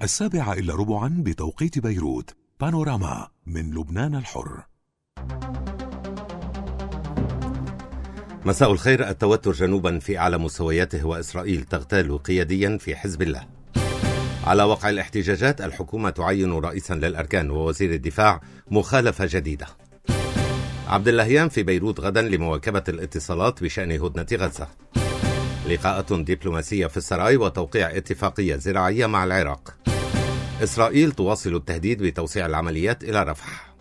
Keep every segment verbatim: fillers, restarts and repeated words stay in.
السابعة إلا ربعا بتوقيت بيروت. بانوراما من لبنان الحر. مساء الخير. التوتر جنوبا في أعلى مستوياته وإسرائيل تغتال قياديا في حزب الله. على وقع الاحتجاجات الحكومة تعين رئيسا للأركان ووزير الدفاع مخالفة جديدة. عبد اللهيان في بيروت غدا لمواكبة الاتصالات بشأن هدنة غزة. لقاءات دبلوماسية في السراي وتوقيع اتفاقية زراعية مع العراق. إسرائيل تواصل التهديد بتوسيع العمليات إلى رفح.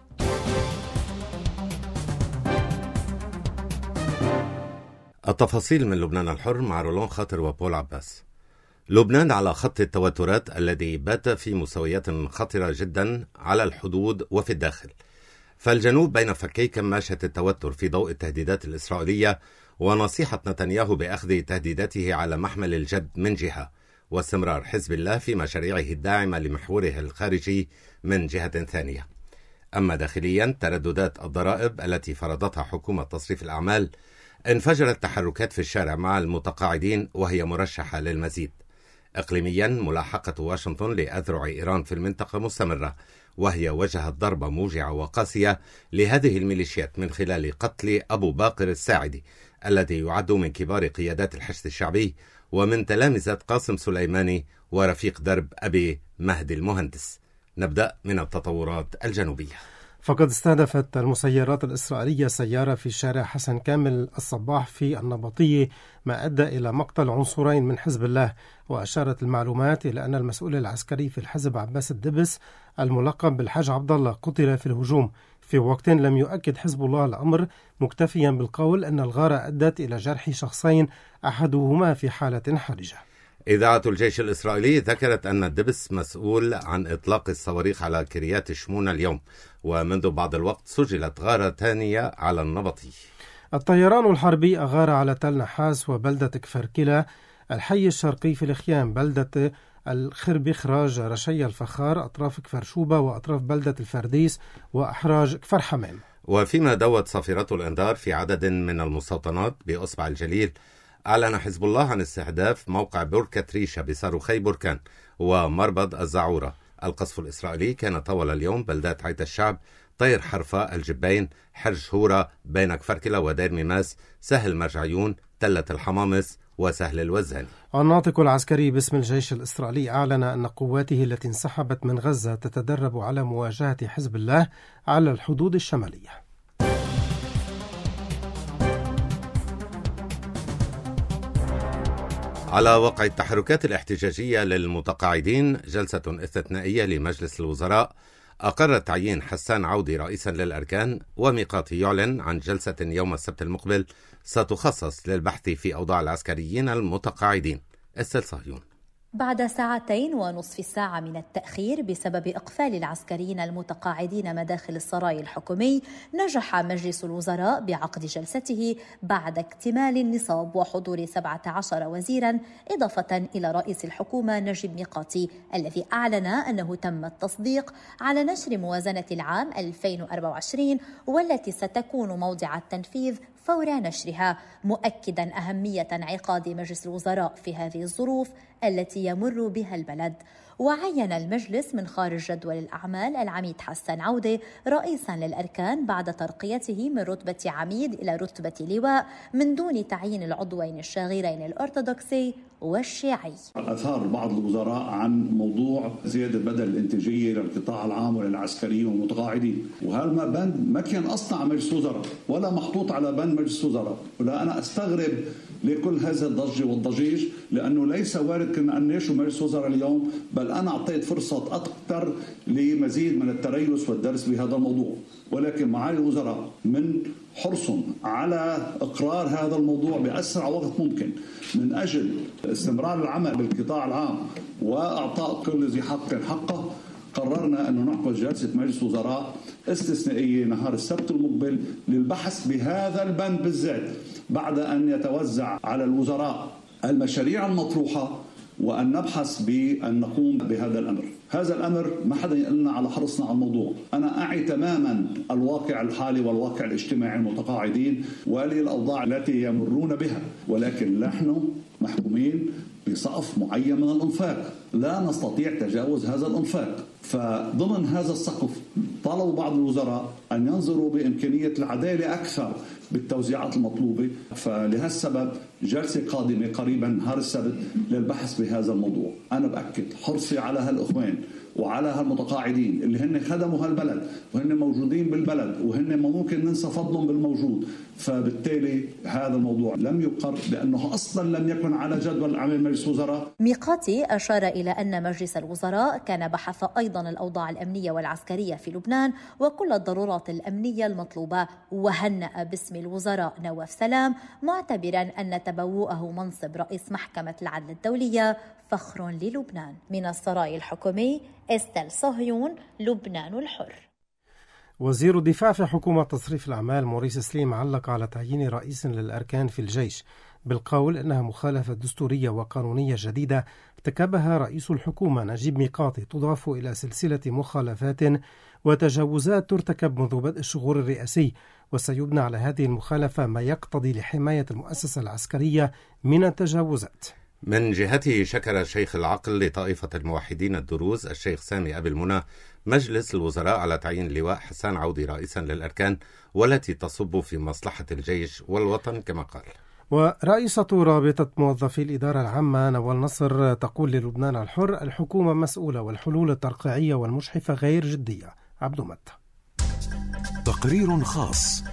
التفاصيل من لبنان الحر مع رولون خاطر وبول عباس. لبنان على خط التوترات الذي بات في مستويات خطرة جدا على الحدود وفي الداخل. فالجنوب بين فكي كماشة التوتر في ضوء التهديدات الإسرائيلية ونصيحة نتنياهو بأخذ تهديداته على محمل الجد من جهة، واستمرار حزب الله في مشاريعه الداعمة لمحوره الخارجي من جهة ثانية. أما داخليا ترددات الضرائب التي فرضتها حكومة تصريف الأعمال، انفجرت تحركات في الشارع مع المتقاعدين وهي مرشحة للمزيد. إقليميا ملاحقة واشنطن لأذرع إيران في المنطقة مستمرة، وهي وجهت ضربة موجعة وقاسية لهذه الميليشيات من خلال قتل أبو باقر الساعدي الذي يعد من كبار قيادات الحشد الشعبي ومن تلامذة قاسم سليماني ورفيق درب أبي مهدي المهندس. نبدأ من التطورات الجنوبية. فقد استهدفت المسيرات الإسرائيلية سيارة في شارع حسن كامل الصباح في النبطية، ما أدى إلى مقتل عنصرين من حزب الله. وأشارت المعلومات إلى أن المسؤول العسكري في الحزب عباس الدبس الملقب بالحاج عبد الله قتل في الهجوم، في وقت لم يؤكد حزب الله الأمر، مكتفيا بالقول أن الغارة أدت إلى جرح شخصين أحدهما في حالة حرجة. إذاعة الجيش الإسرائيلي ذكرت أن الدبس مسؤول عن إطلاق الصواريخ على كريات شمونة اليوم، ومنذ بعض الوقت سجلت غارة ثانية على النبطي. الطيران الحربي أغار على تل نحاس وبلدة كفركلة، الحي الشرقي في الخيام، بلدة الخرب إخراج رشي الفخار، أطراف كفر شوبة وأطراف بلدة الفرديس وأحراج كفر حمام. وفيما دوت صافرات الإنذار في عدد من المستوطنات بأصبع الجليل، أعلن حزب الله عن استهداف موقع بركة ريشة بصاروخي بركان ومربض الزعورة. القصف الإسرائيلي كان طول اليوم بلدات عيت الشعب، طير حرفة، الجبين، حرج هورة، بين كفركلة ودير ميماس، سهل مرجعيون، تلة الحمامس وسهل الوزاني. الناطق العسكري باسم الجيش الإسرائيلي أعلن أن قواته التي انسحبت من غزة تتدرب على مواجهة حزب الله على الحدود الشمالية. على وقع التحركات الاحتجاجية للمتقاعدين، جلسة استثنائية لمجلس الوزراء أقرت تعيين حسان عودي رئيسا للأركان، وميقات يعلن عن جلسة يوم السبت المقبل ستخصص للبحث في أوضاع العسكريين المتقاعدين. استل صهيون. بعد ساعتين ونصف ساعة من التأخير بسبب إقفال العسكريين المتقاعدين مداخل السراي الحكومي، نجح مجلس الوزراء بعقد جلسته بعد اكتمال النصاب وحضور سبعة عشر وزيرا، إضافة إلى رئيس الحكومة نجيب ميقاتي الذي أعلن أنه تم التصديق على نشر موازنة العام ألفين وأربعة وعشرين والتي ستكون موضع التنفيذ فور نشرها، مؤكدا أهمية انعقاد مجلس الوزراء في هذه الظروف التي يمر بها البلد. وعين المجلس من خارج جدول الأعمال العميد حسان عودة رئيسا للأركان بعد ترقيته من رتبة عميد إلى رتبة لواء من دون تعيين العضوين الشاغرين الأرثوذكسي والشيعي. أثار بعض الوزراء عن موضوع زيادة بدل الإنتاجية للقطاع العام وللعسكريين والمتقاعدين، وهذا ما بند ما كان أصنع مجلس وزراء ولا محطوط على بند مجلس وزراء. ولا أنا أستغرب لكل هذا الضجة والضجيج، لأنه ليس وارد كنا أن نشو مجلس وزراء اليوم، بل أنا أعطيت فرصة أكثر لمزيد من التريث والدرس بهذا الموضوع. ولكن معالي الوزراء من حرصهم على إقرار هذا الموضوع بأسرع وقت ممكن من أجل استمرار العمل بالقطاع العام وأعطاء كل ذي حق حقه، قررنا أن نعقد جلسة مجلس وزراء استثنائية نهار السبت المقبل للبحث بهذا البند بالذات، بعد أن يتوزع على الوزراء المشاريع المطروحة وأن نبحث بأن نقوم بهذا الأمر. هذا الأمر ما حدا يقلنا على حرصنا على الموضوع. أنا أعي تماما الواقع الحالي والواقع الاجتماعي المتقاعدين والأوضاع التي يمرون بها، ولكن نحن محكومين بسقف معين من الانفاق، لا نستطيع تجاوز هذا الانفاق. فضمن هذا السقف طالبوا بعض الوزراء أن ينظروا بإمكانية العدالة أكثر بالتوزيعات المطلوبة. فلهالسبب جلسة قادمة قريبا نهار السبت للبحث بهذا الموضوع. أنا بأكد حرصي على هالإخوان وعلى هالمتقاعدين اللي هن خدموا هالبلد وهن موجودين بالبلد وهن ممكن ننسى فضلهم بالموجود. فبالتالي هذا الموضوع لم يقر لأنه أصلا لم يكن على جدول عمل مجلس الوزراء. ميقاتي أشار إلى أن مجلس الوزراء كان بحث أيضا الأوضاع الأمنية والعسكرية في لبنان وكل الضرورات الأمنية المطلوبة، وهنأ باسم الوزراء نواف سلام معتبرا أن تبوؤه منصب رئيس محكمة العدل الدولية فخر للبنان. من السراي الحكومي استل صهيون، لبنان الحر. وزير الدفاع في حكومة تصريف الأعمال موريس سليم علق على تعيين رئيس للأركان في الجيش بالقول إنها مخالفة دستورية وقانونية جديدة ارتكبها رئيس الحكومة نجيب ميقاتي، تضاف إلى سلسلة مخالفات وتجاوزات ترتكب منذ بدء الشغور الرئاسي، وسيبنى على هذه المخالفة ما يقتضي لحماية المؤسسة العسكرية من التجاوزات. من جهته شكر شيخ العقل لطائفة الموحدين الدروز الشيخ سامي أبي المنى مجلس الوزراء على تعيين اللواء حسان عودي رئيسا للأركان، والتي تصب في مصلحة الجيش والوطن كما قال. ورئيسة رابطة موظفي الإدارة العامة نوال نصر تقول للبنان الحر: الحكومة مسؤولة والحلول الترقيعية والمجحفة غير جدية. عبد متى. تقرير خاص.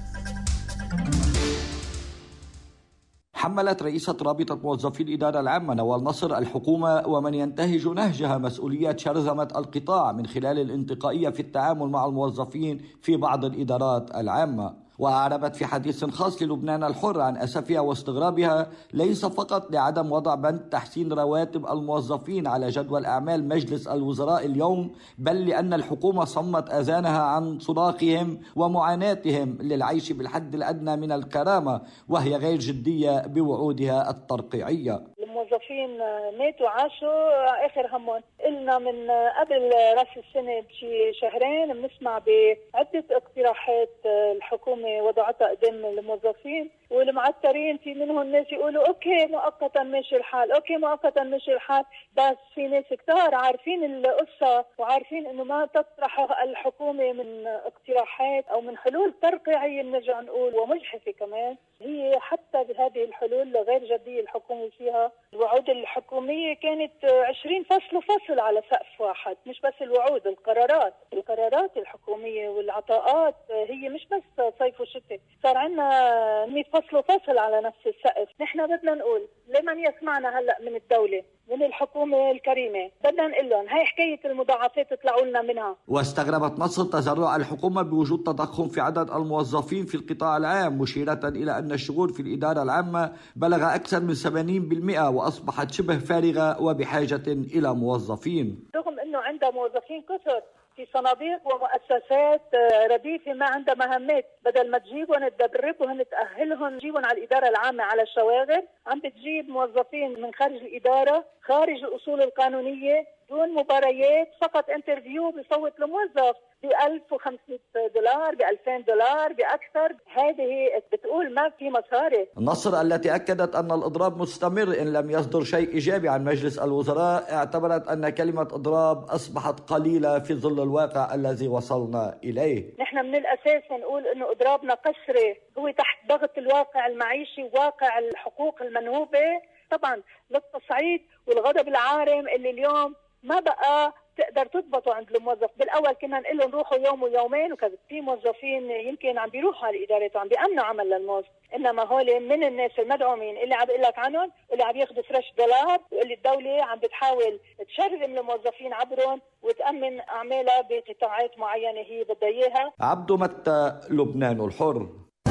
حملت رئيسة رابطة موظفي الإدارة العامة نوال نصر الحكومة ومن ينتهج نهجها مسؤوليات شرذمة القطاع من خلال الانتقائية في التعامل مع الموظفين في بعض الإدارات العامة. وأعربت في حديث خاص للبنان الحر عن أسفها واستغرابها ليس فقط لعدم وضع بند تحسين رواتب الموظفين على جدول أعمال مجلس الوزراء اليوم، بل لأن الحكومة صمت أذانها عن صراخهم ومعاناتهم للعيش بالحد الأدنى من الكرامة، وهي غير جدية بوعودها الترقيعية. الموظفين ماتوا عاشوا آخر همهم. قلنا من قبل رأس السنة بشي شهرين بنسمع بعدة اقتراحات الحكومة وضعتها قدام الموظفين، والمعترين في منهم ناس يقولوا اوكي مؤقتا ماشي الحال، اوكي مؤقتا ماشي الحال، بس في ناس كتار عارفين القصة وعارفين انه ما تطرح الحكومة من اقتراحات او من حلول ترقيعية بنرجع نقول ومجحفة كمان، هي حتى بهذه الحلول غير جدية الحكومة فيها. الوعود الحكومية كانت عشرين فصل وفصل على سقف واحد، مش بس الوعود، القرارات القرارات الحكومية والعطاءات هي مش بس صيف وشتاء، صار عنا مئة فصل وفصل على نفس السقف. نحن بدنا نقول لمن يسمعنا هلأ من الدولة من الحكومة الكريمة، بدنا نقول لهم هاي حكاية المضاعفات تطلعوا لنا منها. واستغربت مصر تزرع الحكومة بوجود تضخم في عدد الموظفين في القطاع العام، مشيرة إلى أن الشغور في الإدارة العامة بلغ أكثر من ثمانين بالمئة وأصبحت شبه فارغة وبحاجة إلى موظفين، رغم أنه عندها موظفين كثر في صناديق ومؤسسات رديفة ما عندها مهمات. بدل ما تجيبهم تدربهم تأهلهم تجيبهم على الإدارة العامة على الشواغل، عم بتجيب موظفين من خارج الإدارة خارج الأصول القانونية دون مباريات، فقط انترفيو بصوت الموظف ب ألف وخمسمئة دولار ب ألفين دولار بأكثر. هذه بتقول ما في مصاري. النصر التي أكدت أن الإضراب مستمر إن لم يصدر شيء إيجابي عن مجلس الوزراء، اعتبرت أن كلمة إضراب أصبحت قليلة في ظل الواقع الذي وصلنا إليه. نحن من الأساس نقول إنه إضرابنا قسري هو تحت ضغط الواقع المعيشي، واقع الحقوق المنهوبة طبعا للتصعيد والغضب العارم اللي اليوم ما بقى تقدر تضبطه عند الموظف. بالاول كنا نقول لهم روحوا يوم ويومين وكذا، في موظفين يمكن عم بيروحوا على الاداره وعم بيامنوا عمل للموظف، انما هول من الناس المدعومين اللي عم بقول لك عنهم اللي عم ياخذوا فريش دولار، واللي الدوله عم بتحاول تشرذم الموظفين عبرهم وتامن اعمالها بقطاعات معينه هي بدها اياها. عبد متى، لبنان الحر.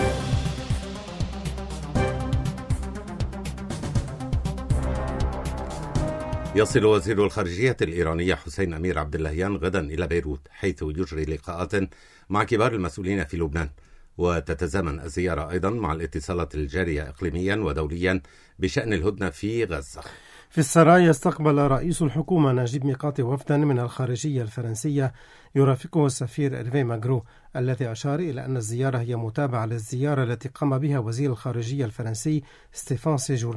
يصل وزير الخارجية الإيرانية حسين أمير عبد اللهيان غدا إلى بيروت، حيث يجري لقاءات مع كبار المسؤولين في لبنان، وتتزامن الزيارة أيضا مع الاتصالات الجارية إقليميا ودوليا بشأن الهدنة في غزة. في السراي استقبل رئيس الحكومة نجيب ميقاتي وفدا من الخارجية الفرنسية يرافقه السفير إيرفي ماغرو، الذي أشار إلى أن الزيارة هي متابعة للزيارة التي قام بها وزير الخارجية الفرنسي ستيفان سيجورني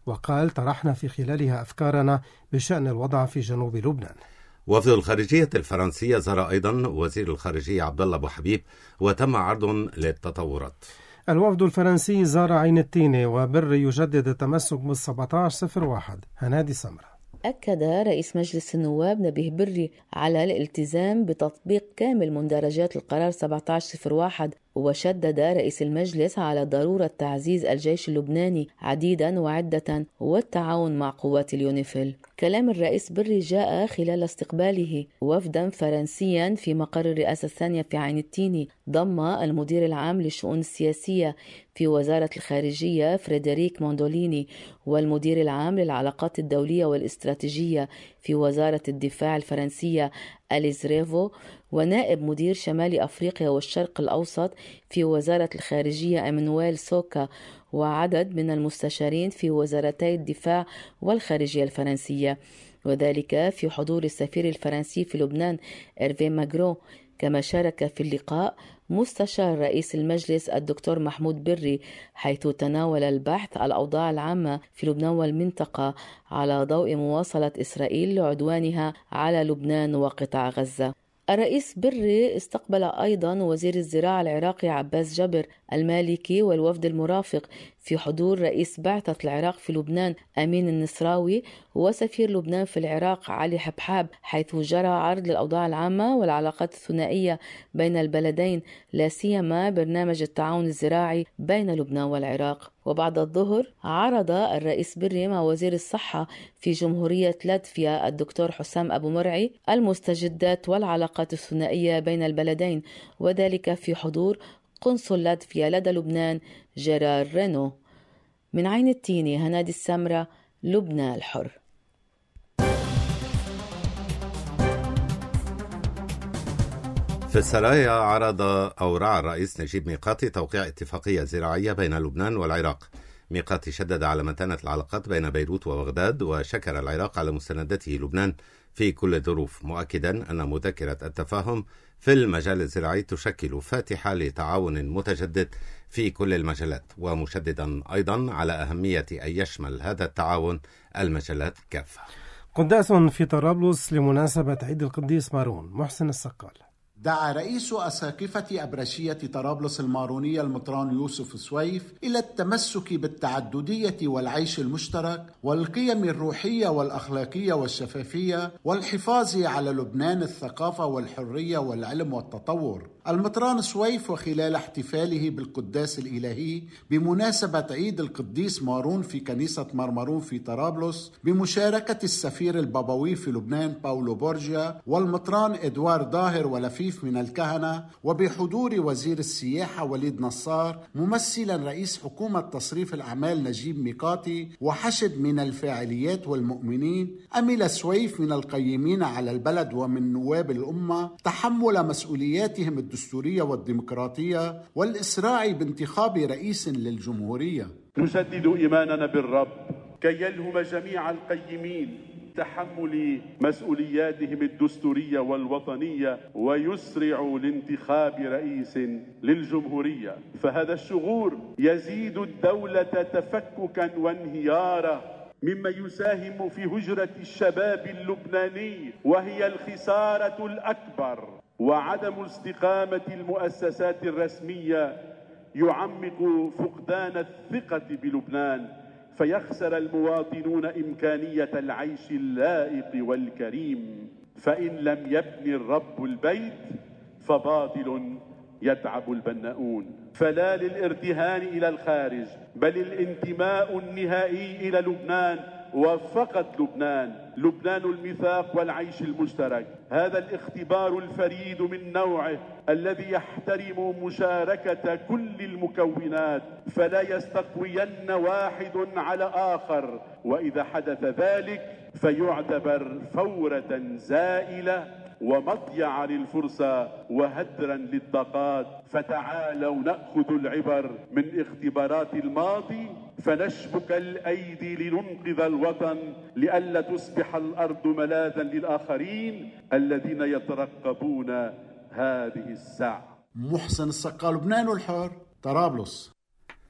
وقال: طرحنا في خلالها أفكارنا بشأن الوضع في جنوب لبنان. وفد الخارجية الفرنسية زار أيضا وزير الخارجية عبد الله أبو حبيب وتم عرض للتطورات. الوفد الفرنسي زار عين التينة وبر يجدد التمسك بال سبعة عشر صفر واحد. هنادي سمرة. أكد رئيس مجلس النواب نبيه بري على الالتزام بتطبيق كامل مندرجات القرار سبعة عشر صفر واحد، وشدد رئيس المجلس على ضرورة تعزيز الجيش اللبناني عديدا وعدة والتعاون مع قوات اليونيفيل. كلام الرئيس بري جاء خلال استقباله وفدا فرنسيا في مقر الرئاسة الثانية في عين التيني، ضم المدير العام للشؤون السياسية في وزارة الخارجية فريدريك موندوليني، والمدير العام للعلاقات الدولية والاستراتيجية في وزارة الدفاع الفرنسية أليز ريفو، ونائب مدير شمال أفريقيا والشرق الأوسط في وزارة الخارجية إمانويل سوكا، وعدد من المستشارين في وزارتي الدفاع والخارجية الفرنسية، وذلك في حضور السفير الفرنسي في لبنان إيرفي ماغرو. كما شارك في اللقاء مستشار رئيس المجلس الدكتور محمود بري، حيث تناول البحث على الأوضاع العامة في لبنان والمنطقة على ضوء مواصلة إسرائيل لعدوانها على لبنان وقطاع غزة. الرئيس بري استقبل أيضا وزير الزراعة العراقي عباس جبر المالكي والوفد المرافق في حضور رئيس بعثة العراق في لبنان أمين النصراوي وسفير لبنان في العراق علي حبحاب، حيث جرى عرض للأوضاع العامة والعلاقات الثنائية بين البلدين، لا سيما برنامج التعاون الزراعي بين لبنان والعراق. وبعد الظهر عرض الرئيس بري مع وزير الصحة في جمهورية لاتفيا الدكتور حسام أبو مرعي المستجدات والعلاقات الثنائية بين البلدين، وذلك في حضور قنصل لاتفيا لدى لبنان جيرار رينو. من عين التيني هنادي السمرة، لبنان الحر. في السرايا عرض أو رعى الرئيس نجيب ميقاتي توقيع اتفاقية زراعية بين لبنان والعراق. ميقاتي شدد على متانة العلاقات بين بيروت وبغداد، وشكر العراق على مساندته لبنان في كل الظروف، مؤكدا أن مذكرة التفاهم في المجال الزراعي تشكل فاتحة لتعاون متجدد في كل المجالات، ومشددا أيضا على أهمية أن يشمل هذا التعاون المجالات كافة. قداس في طرابلس لمناسبة عيد القديس مارون. محسن السقال. دعا رئيس أساقفة أبرشية طرابلس المارونية المطران يوسف سويف إلى التمسك بالتعددية والعيش المشترك والقيم الروحية والأخلاقية والشفافية والحفاظ على لبنان الثقافة والحرية والعلم والتطور. المطران سويف وخلال احتفاله بالقداس الإلهي بمناسبة عيد القديس مارون في كنيسة مرمرون في طرابلس بمشاركة السفير البابوي في لبنان باولو بورجيا والمطران إدوار ظاهر ولفيف من الكهنة، وبحضور وزير السياحة وليد نصار ممثلا رئيس حكومة تصريف الأعمال نجيب ميقاتي وحشد من الفاعليات والمؤمنين، أمل سويف من القيمين على البلد ومن نواب الأمة تحمل مسؤولياتهم الدستورية والديمقراطية والإسراع بانتخاب رئيس للجمهورية. نجدد إيماننا بالرب كي يلهم جميع القيمين تحمل مسؤولياتهم الدستورية والوطنية ويسرعوا لانتخاب رئيس للجمهورية، فهذا الشعور يزيد الدولة تفككا وانهيارا، مما يساهم في هجرة الشباب اللبناني وهي الخسارة الأكبر، وعدم استقامة المؤسسات الرسمية يعمق فقدان الثقة بلبنان، فيخسر المواطنون إمكانية العيش اللائق والكريم. فإن لم يبني الرب البيت فباطل يتعب البناؤون. فلا للارتهان إلى الخارج بل الانتماء النهائي إلى لبنان وفقط لبنان، لبنان الميثاق والعيش المشترك. هذا الاختبار الفريد من نوعه الذي يحترم مشاركة كل المكونات، فلا يستقوين واحد على آخر، وإذا حدث ذلك فيعتبر فورة زائلة ومضيعا للفرصة وهدرا للطاقات. فتعالوا نأخذ العبر من اختبارات الماضي فنشبك الأيدي لننقذ الوطن، لئلا تصبح الأرض ملاذا للآخرين الذين يترقبون هذه الساعة. محسن السقال، لبنان الحر، طرابلس.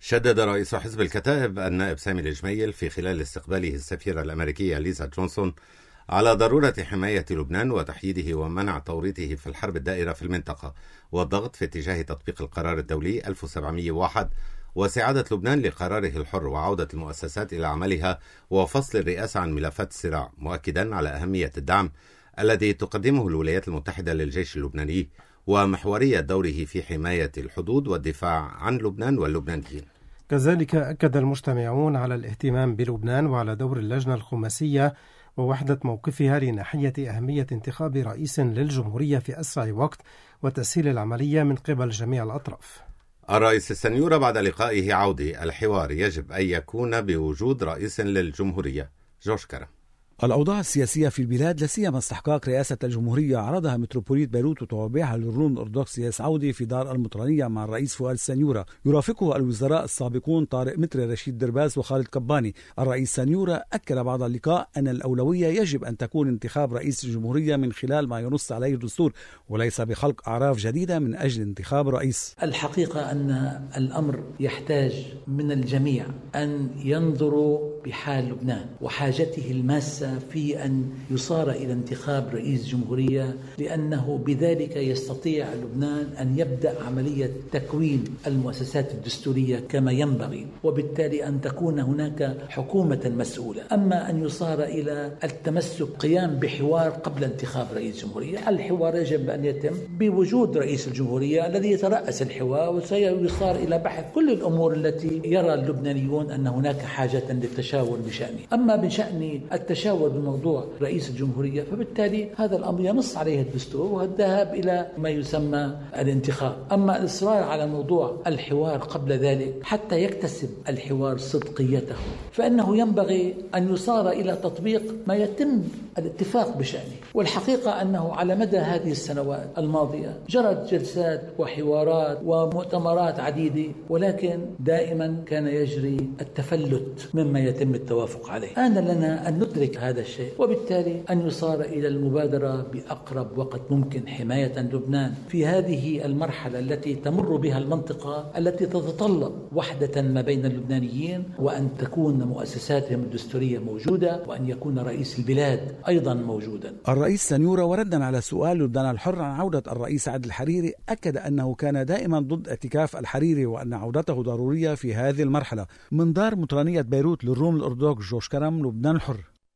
شدد رئيس حزب الكتائب النائب سامي الجميل في خلال استقباله السفيرة الأمريكية ليزا جونسون على ضرورة حماية لبنان وتحييده ومنع توريطه في الحرب الدائرة في المنطقة والضغط في اتجاه تطبيق القرار الدولي ألف وسبعمئة وواحد وسعادة لبنان لقراره الحر وعودة المؤسسات إلى عملها وفصل الرئاسة عن ملفات الصراع، مؤكدا على أهمية الدعم الذي تقدمه الولايات المتحدة للجيش اللبناني ومحورية دوره في حماية الحدود والدفاع عن لبنان واللبنانيين. كذلك أكد المجتمعون على الاهتمام بلبنان وعلى دور اللجنة الخماسية ووحدة موقفها لناحية أهمية انتخاب رئيس للجمهورية في أسرع وقت وتسهيل العملية من قبل جميع الأطراف. الرئيس السنيورة بعد لقائه عودة الحوار يجب أن يكون بوجود رئيس للجمهورية. جورج كرم. الأوضاع السياسية في البلاد لا سيما استحقاق رئاسة الجمهورية عرضها متروبوليت بيروت وتوابعها للروم الأرثوذكسي عودة في دار المطرانية مع الرئيس فؤاد السنيورة. يرافقه الوزراء السابقون طارق متري، رشيد درباس وخالد كباني. الرئيس سنيورة أكد بعد اللقاء أن الأولوية يجب أن تكون انتخاب رئيس الجمهورية من خلال ما ينص عليه الدستور وليس بخلق أعراف جديدة من أجل انتخاب رئيس. الحقيقة أن الأمر يحتاج من الجميع أن ينظروا بحال لبنان وحاجته الماسة في أن يصار إلى انتخاب رئيس جمهورية، لأنه بذلك يستطيع لبنان أن يبدأ عملية تكوين المؤسسات الدستورية كما ينبغي، وبالتالي أن تكون هناك حكومة مسؤولة. أما أن يصار إلى التمسك قيام بحوار قبل انتخاب رئيس جمهورية، الحوار يجب أن يتم بوجود رئيس الجمهورية الذي يترأس الحوار، وسيصار إلى بحث كل الأمور التي يرى اللبنانيون أن هناك حاجة للتشاور بشأنه. أما بشأن التشاور بموضوع رئيس الجمهورية فبالتالي هذا الأمر ينص عليه الدستور والذهاب إلى ما يسمى الانتخاب. أما الإصرار على موضوع الحوار قبل ذلك حتى يكتسب الحوار صدقيته، فإنه ينبغي أن يصار إلى تطبيق ما يتم الاتفاق بشأنه. والحقيقة أنه على مدى هذه السنوات الماضية جرت جلسات وحوارات ومؤتمرات عديدة، ولكن دائما كان يجري التفلت مما يتم التوافق عليه. آن لنا أن ندرك هذا الشيء، وبالتالي أن يصار إلى المبادرة بأقرب وقت ممكن حماية لبنان في هذه المرحلة التي تمر بها المنطقة التي تتطلب وحدة ما بين اللبنانيين، وأن تكون مؤسساتهم الدستورية موجودة، وأن يكون رئيس البلاد أيضا موجودا. الرئيس سنيورة وردا على سؤال لبنان الحر عن عودة الرئيس عادل الحريري أكد أنه كان دائما ضد اعتكاف الحريري وأن عودته ضرورية في هذه المرحلة. من دار مطرانية بيروت للروم الأرثوذكس جورج كرم، لبنان الحر.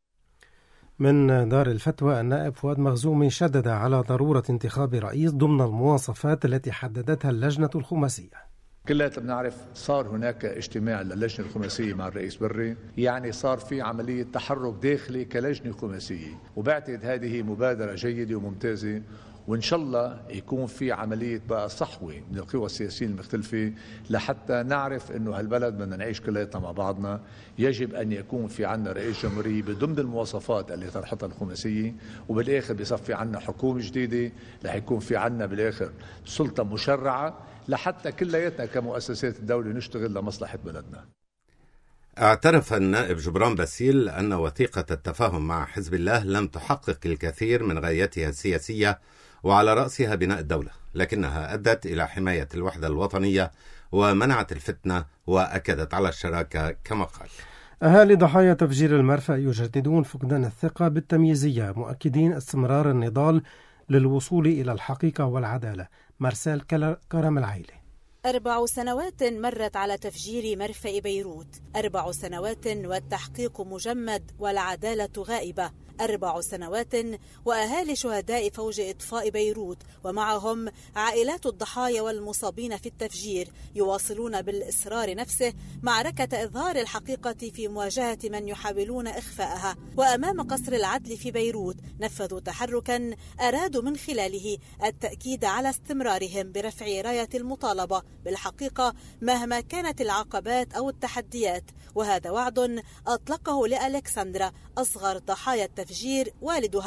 من دار الفتوى النائب فؤاد مخزومي شدد على ضرورة انتخاب رئيس ضمن المواصفات التي حددتها اللجنة الخماسية. كلنا بنعرف صار هناك اجتماع للجنة الخماسية مع الرئيس بري، يعني صار في عملية تحرك داخلي كلجنة خماسية، وبعتقد هذه مبادرة جيدة وممتازة، وإن شاء الله يكون في عملية بقى صحوة من القوى السياسية المختلفة لحتى نعرف إنه هالبلد بدنا نعيش كلياتنا مع بعضنا. يجب أن يكون في عنا رئيس جمهورية بضمن المواصفات اللي طرحتها الخماسية، وبالآخر بيصفي عنا حكومة جديدة، رح يكون في عنا بالآخر سلطة مشرعة لحتى كلياتنا كمؤسسات الدولة نشتغل لمصلحة بلدنا. اعترف النائب جبران باسيل أن وثيقة التفاهم مع حزب الله لم تحقق الكثير من غاياتها السياسية وعلى رأسها بناء الدولة، لكنها أدت إلى حماية الوحدة الوطنية ومنعت الفتنة وأكدت على الشراكة كما قال. أهالي ضحايا تفجير المرفأ يجددون فقدان الثقة بالتمييزية، مؤكدين استمرار النضال للوصول إلى الحقيقة والعدالة. مرسال كرم العيلي. أربع سنوات مرت على تفجير مرفأ بيروت، أربع سنوات والتحقيق مجمد والعدالة غائبة، أربع سنوات وأهالي شهداء فوج إطفاء بيروت ومعهم عائلات الضحايا والمصابين في التفجير يواصلون بالإصرار نفسه معركة إظهار الحقيقة في مواجهة من يحاولون إخفاءها. وأمام قصر العدل في بيروت نفذوا تحركا أرادوا من خلاله التأكيد على استمرارهم برفع راية المطالبة بالحقيقة مهما كانت العقبات أو التحديات. وهذا وعد أطلقه لألكسندرا أصغر ضحايا التفجير والدها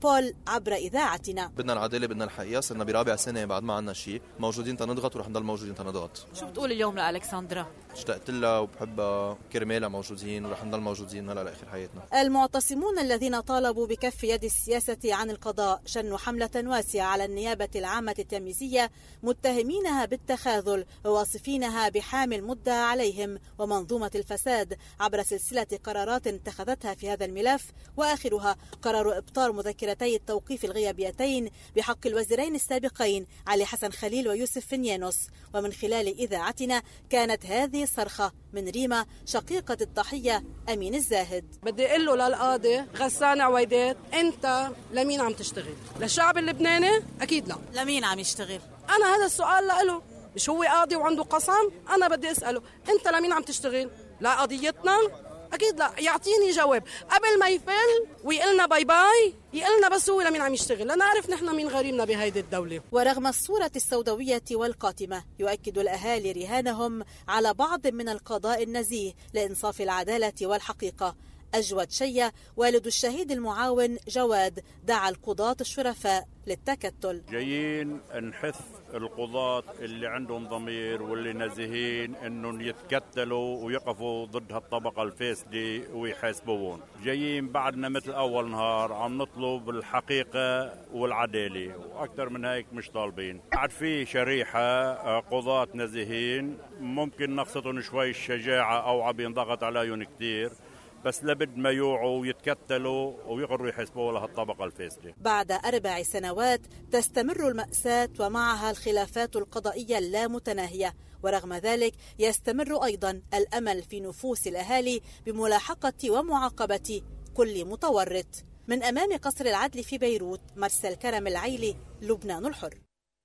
بول عبر إذاعتنا. بدنا العدالة، بدنا الحقيقة، صرنا برابع سنة بعد ما عنا شيء، موجودين تنضغط ورح نضل موجودين تنضغط. شو بتقول اليوم لألكسندرا؟ اشتقت لها وبحبها، كرمالها موجودين ورح نضل موجودين هلا لآخر حياتنا. المعتصمون الذين طالبوا بكف يد السياسة عن القضاء شنوا حملة واسعة على النيابة العامة التمييزية متهمينها بالتخاذل وواصفينها بحامل مدعى عليهم ومنظومة الفساد عبر سلسلة قرارات اتخذتها في هذا الملف، وآخرها قرار إبطال مذكرتي التوقيف الغيابيتين بحق الوزيرين السابقين علي حسن خليل ويوسف فنيانوس. ومن خلال إذاعتنا كانت هذه الصرخة من ريما شقيقة الضحية أمين الزاهد. بدي أقول له للقاضي غسان عويدات، أنت لمين عم تشتغل؟ للشعب اللبناني؟ أكيد لا. لمين عم يشتغل؟ أنا هذا السؤال لأله، مش هو قاضي وعنده قسم؟ أنا بدي أسأله أنت لمين عم تشتغل؟ لا قضيتنا؟ أكيد لا. يعطيني جواب قبل ما يفل ويقلنا باي باي، يقلنا بس هو لمين عم يشتغل، لا نعرف نحن مين غريمنا بهيدي الدولة. ورغم الصورة السوداوية والقاتمة يؤكد الأهالي رهانهم على بعض من القضاء النزيه لإنصاف العدالة والحقيقة. أجود شيء والد الشهيد المعاون جواد دعا القضاة الشرفاء للتكتل. جايين نحث القضاة اللي عندهم ضمير واللي نزيهين انهم يتكتلوا ويقفوا ضد هالطبقة الفاسدة ويحاسبوهم. جايين بعدنا مثل اول نهار عم نطلب الحقيقة والعدالة، واكثر من هيك مش طالبين. بعد في شريحة قضاة نزيهين ممكن نقصتهم شوي الشجاعة او عم ينضغط عليهم كتير، بس لابد ما يوعوا ويتكتلوا ويقرروا يحسبوا لهالطبقة الفاسدة. بعد أربع سنوات تستمر المأساة ومعها الخلافات القضائية اللامتناهية، ورغم ذلك يستمر أيضا الأمل في نفوس الأهالي بملاحقة ومعاقبة كل متورط. من أمام قصر العدل في بيروت، مرسل كرم العيلي، لبنان الحر.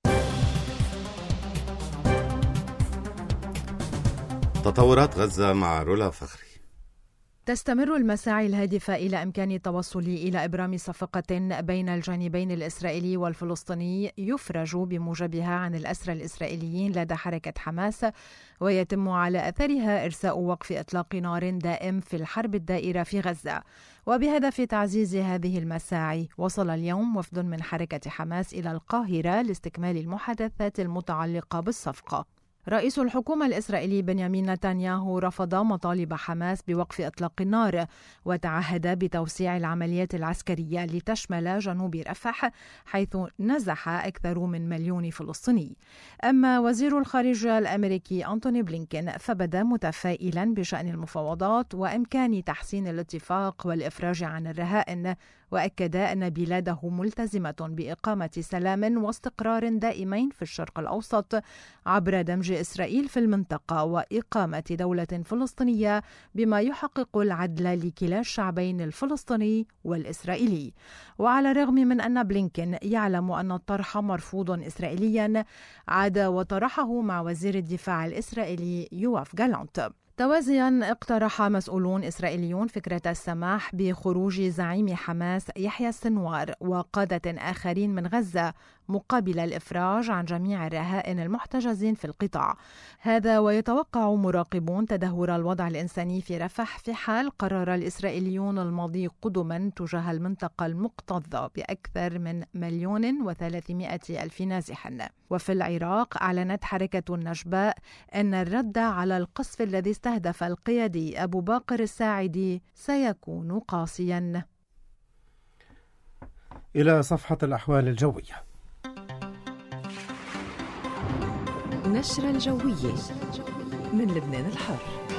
تطورات غزة مع رولا فخري. تستمر المساعي الهادفة إلى إمكان التوصل إلى إبرام صفقة بين الجانبين الإسرائيلي والفلسطيني يفرج بموجبها عن الأسرى الإسرائيليين لدى حركة حماس، ويتم على أثرها إرساء وقف إطلاق نار دائم في الحرب الدائرة في غزة. وبهدف تعزيز هذه المساعي وصل اليوم وفد من حركة حماس إلى القاهرة لاستكمال المحادثات المتعلقة بالصفقة. رئيس الحكومة الإسرائيلي بنيامين نتنياهو رفض مطالب حماس بوقف إطلاق النار، وتعهد بتوسيع العمليات العسكرية لتشمل جنوب رفح، حيث نزح أكثر من مليون فلسطيني. أما وزير الخارجية الأمريكي أنتوني بلينكين فبدا متفائلا بشأن المفاوضات وإمكان تحسين الاتفاق والإفراج عن الرهائن، وأكد أن بلاده ملتزمة بإقامة سلام واستقرار دائمين في الشرق الأوسط عبر دمج إسرائيل في المنطقة وإقامة دولة فلسطينية بما يحقق العدل لكلا الشعبين الفلسطيني والإسرائيلي. وعلى الرغم من أن بلينكين يعلم أن الطرح مرفوض إسرائيليا، عاد وطرحه مع وزير الدفاع الإسرائيلي يوآف جالانت. توازيا اقترح مسؤولون إسرائيليون فكرة السماح بخروج زعيم حماس يحيى السنوار وقادة آخرين من غزة مقابل الإفراج عن جميع الرهائن المحتجزين في القطاع. هذا ويتوقع مراقبون تدهور الوضع الإنساني في رفح في حال قرر الإسرائيليون المضي قدما تجاه المنطقة المكتظة بأكثر من مليون وثلاثمائة ألف نازح. وفي العراق أعلنت حركة النجباء أن الرد على القصف الذي استهدف القيادي أبو باقر الساعدي سيكون قاسيا. إلى صفحة الأحوال الجوية. نشرة الجوية من لبنان الحر.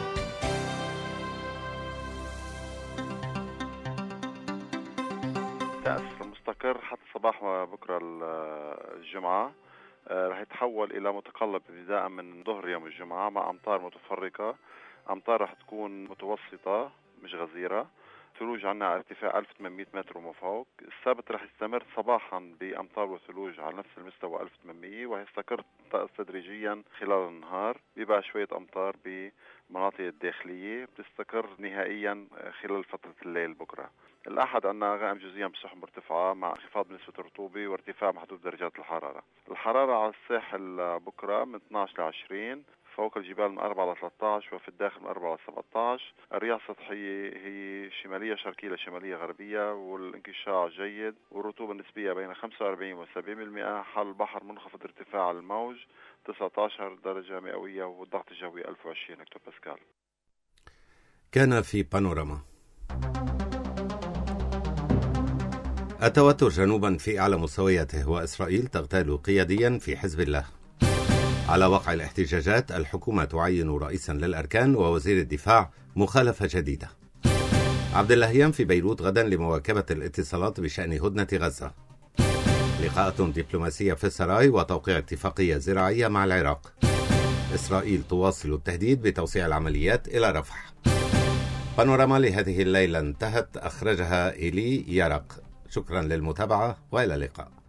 كأس مستقر حتى صباح بكرة الجمعة، رح يتحول إلى متقلب ابتداء من ظهر يوم الجمعة مع أمطار متفرقة. أمطار رح تكون متوسطة مش غزيرة. ثلوج عنا على ارتفاع ألف وثمانمائة متر وما فوق. السبت رح يستمر صباحا بأمطار وثلوج على نفس المستوى ألف وثمانمائة، وهيستقر تدريجيا خلال النهار. بيبقى شوية أمطار بمناطق الداخلية، بتستقر نهائيا خلال فترة الليل بكرة. الأحد عنا غائم جزئيا بسحب مرتفعة مع انخفاض بنسبة الرطوبة وارتفاع محدود درجات الحرارة. الحرارة على الساحل بكرة من اثنعش ل عشرين، فوق الجبال من أربعة ل ثلاثة عشر وفي الداخل من أربعة ل سبعة عشر. الرياح السطحية هي شمالية شرقية لشمالية غربية، والانكشاف جيد، والرطوبة النسبية بين خمسة وأربعين و سبعين بالمئة. حال البحر منخفض ارتفاع الموج تسعة عشر درجة مئوية، والضغط الجوي ألف وعشرين هكتوباسكال. كان في بانوراما. التوتر جنوبا في أعلى مستوياته، وإسرائيل تغتال قياديا في حزب الله. على وقع الاحتجاجات، الحكومة تعين رئيسا للأركان ووزير الدفاع، مخالفة جديدة. عبد اللهيان في بيروت غدا لمواكبة الاتصالات بشأن هدنة غزة. لقاءات دبلوماسية في السراي وتوقيع اتفاقية زراعية مع العراق. إسرائيل تواصل التهديد بتوسيع العمليات إلى رفح. بانوراما لهذه الليلة انتهت، أخرجها إيلي يارق. شكرا للمتابعة وإلى اللقاء.